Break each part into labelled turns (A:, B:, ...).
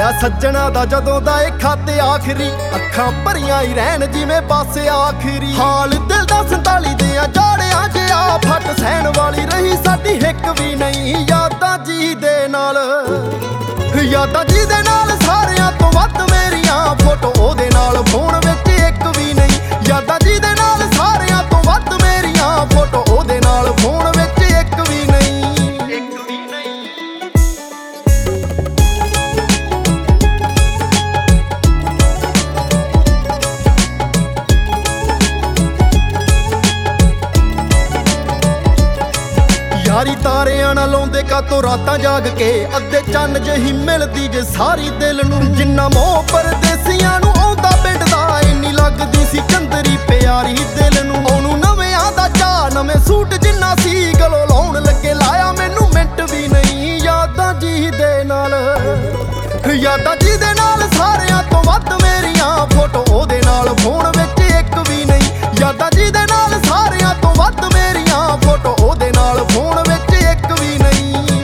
A: ਹੋਇਆ ਸੱਜਣਾ ਦਾ ਜਦੋਂ ਦਾ ਇਹ ਖਾਤੇ ਆਖਰੀ, ਅੱਖਾਂ ਭਰੀਆਂ ਹੀ ਰਹਿਣ ਜਿਵੇਂ ਬਸ ਆਖਰੀ। ਹਾਲ ਦਿਲ ਦਾ 47 ਦੇ ਆ ਜਾੜਿਆਂ ਜਿਹਾ, ਫੱਟ ਸਹਿਣ ਵਾਲੀ ਰਹੀ ਸਾਡੀ ਹਿੱਕ ਵੀ ਨਹੀਂ। ਯਾਦਾਂ ਜੀ ਦੇ ਨਾਲ, ਯਾਦਾਂ ਜੀ ਦੇ ਨਾਲ ਸਾਰਿਆਂ ਤੋਂ ਵੱਧ ਮੇਰੀਆਂ, ਫੋਟੋ ਉਹਦੇ ਨਾਲ ਫੋਨ ਵਿੱਚ ਇੱਕ ਵੀ ਨਹੀਂ। ਯਾਦਾਂ ਜੀ ਦੇ ਨਾਲ ਸਾਰਿਆਂ ਤੋਂ ਵੱਧ ਮੇਰੀਆਂ, ਫੋਟੋ ਉਹਦੇ ਨਾਲ ਫੋਨ ਵਿੱਚ ਇੱਕ ਵੀ ਨਹੀਂ। ਯਾਰੀ ਤਾਰਿਆਂ ਨਾਲ ਲਾਉਂਦੇ ਕਾਤੋਂ ਰਾਤਾਂ ਜਾਗ ਕੇ, ਅੱਧੇ ਚੰਨ ਜਿਹੀ ਮਿਲਦੀ ਜੇ ਸਾਰੀ ਦਿਲ ਨੂੰ। ਜਿੰਨਾ ਮੋਹ ਪਰਦੇਸੀਆਂ ਨੂੰ ਆਉਂਦਾ ਪਿੰਡ ਦਾ, ਇੰਨੀ ਲੱਗਦੀ ਸੀ ਚੰਦਰੀ ਪਿਆਰੀ ਦਿਲ ਨੂੰ। ਉਹਨੂੰ ਨਵਿਆਂ ਦਾ ਚਾਅ, ਨਵੇਂ ਸੂਟ ਜਿੰਨਾ ਸੀ, ਗਲੋਂ ਲਾਉਣ ਲੱਗੇ ਲਾਇਆ ਮੈਨੂੰ ਮਿੰਟ ਵੀ ਨਹੀਂ। ਯਾਦਾਂ ਜੀ ਦੇ ਨਾਲ, ਯਾਦਾਂ ਜੀ ਦੇ ਨਾਲ ਸਾਰਿਆਂ ਤੋਂ ਵੱਧ ਮੇਰੀਆਂ, ਫੋਟੋ ਉਹਦੇ ਨਾਲ ਫੋਨ ਵਿੱਚ ਇੱਕ ਵੀ ਨਹੀਂ। ਯਾਦਾਂ ਜੀ ਦੇ ਨਾਲ ਸਾਰਿਆਂ ਤੋਂ ਵੱਧ ਮੇਰੀਆਂ, ਫੋਟੋ ਉਹਦੇ ਨਾਲ ਫੋਨ ਵਿੱਚ ਇੱਕ ਵੀ ਨਹੀਂ।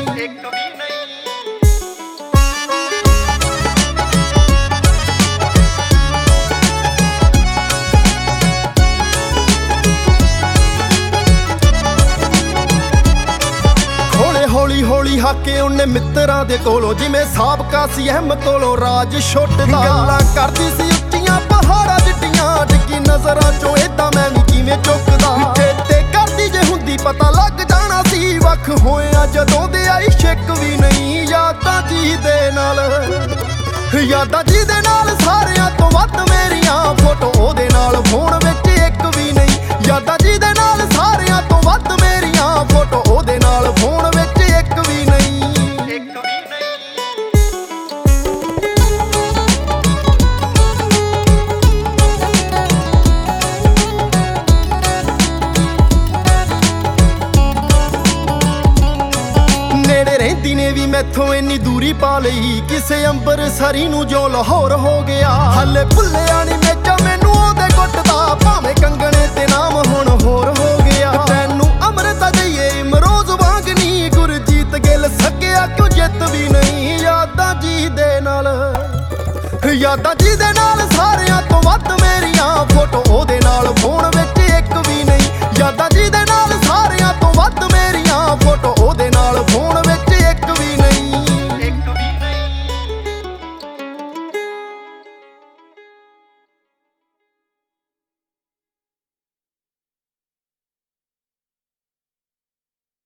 A: ਹੌਲੀ ਹੌਲੀ ਹਾਕੇ ਉਹਨੇ ਮਿੱਤਰਾਂ ਦੇ ਕੋਲੋਂ, ਜਿਵੇਂ ਸਾਬਕਾ ਸੀ ਅਹਿਮ ਕੋਲੋਂ ਰਾਜ ਛੁੱਟਦਾ। ਗੱਲਾਂ ਕਰਦੀ ਸੀ ਉੱਚੀਆਂ ਪਹਾੜਾਂ ਜਿੱਡੀਆਂ, ਡਿੱਗੀ ਨਜ਼ਰਾਂ ਚੋਂ ਏਦਾਂ ਮੈਂ ਵੀ ਕਿਵੇਂ ਚੁੱਕਦਾ। ਤੇ ਕਰਦੀ ਜੇ ਹੁੰਦੀ ਪਤਾ ਲੱਗ ਜਾਣਾ ਸੀ, ਵੱਖ ਹੋਇਆ ਜਦੋਂ ਦੇ ਆਈ ਛਿੱਕ ਵੀ ਨਹੀਂ। ਯਾਦਾਂ ਜੀ ਦੇ ਨਾਲ, ਯਾਦਾਂ ਜੀ ਦੇ ਨਾਲ ਸਾਰਿਆਂ ਤੋਂ ਵੱਧ ਮੇਰੀਆਂ, ਫੋਟੋ ਉਹਦੇ ਨਾਲ ਫੋਨ ਵਿੱਚ ਇੱਕ ਵੀ ਨਹੀਂ। ਯਾਦਾਂ ਜੀ ਦੇ ਨਾਲ ਸਾਰਿਆਂ ਤੋਂ ਵੱਧ ਮੇਰੀਆਂ, ਫੋਟੋ ਉਹਦੇ ਨਾਲ ਫੋਨ ਵਿੱਚ ਇੱਕ ਵੀ ਨਹੀਂ। ਨੇੜੇ ਰਹਿੰਦੀ ਨੇ ਵੀ ਮੈਥੋਂ ਇੰਨੀ ਦੂਰੀ ਪਾ ਲਈ, ਕਿਸੇ ਅੰਬਰਸਰੀ ਨੂੰ ਜੋ ਲਾਹੌਰ ਹੋ ਗਿਆ। ਹਲੇ ਭੁੱਲਿਆ ਨੀ ਮੇਚਾ ਮੈਨੂੰ ਉਹਦੇ ਗੁੱਟਦਾ, ਭਾਵੇਂ ਕੰਗਣੇ ਤੇ ਨਾਮ ਹੁਣ ਹੋਰ ਹੋ ਗਿਆ। ਤੈਨੂੰ ਅੰਮ੍ਰਿਤਾ ਦਈਏ ਇਮਰੋਜ਼ ਵਾਂਗ ਨੀ, ਗੁਰਜੀਤ ਗਿੱਲ ਸਕਿਆ ਕਿਉਂ ਜਿੱਤ ਵੀ ਨਹੀਂ। ਯਾਦਾਂ ਜੀ ਦੇ ਨਾਲ, ਯਾਦਾਂ ਜੀ ਦੇ ਨਾਲ ਸਾਰਿਆਂ ਤੋਂ ਵੱਧ ਮੇਰੀਆਂ, ਫੋਟੋ ਉਹਦੇ ਨਾਲ